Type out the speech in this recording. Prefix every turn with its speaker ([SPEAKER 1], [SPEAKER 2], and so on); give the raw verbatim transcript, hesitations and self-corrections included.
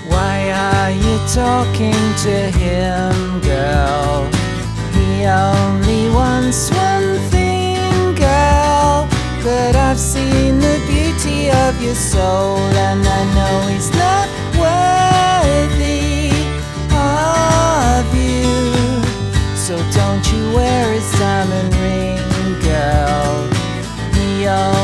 [SPEAKER 1] Why are you talking to him, girl? He only wants one thing, girl. But I've seen the beauty of your soul, and I know he's not worthy of you. So don't you wear his diamond ring, girl. He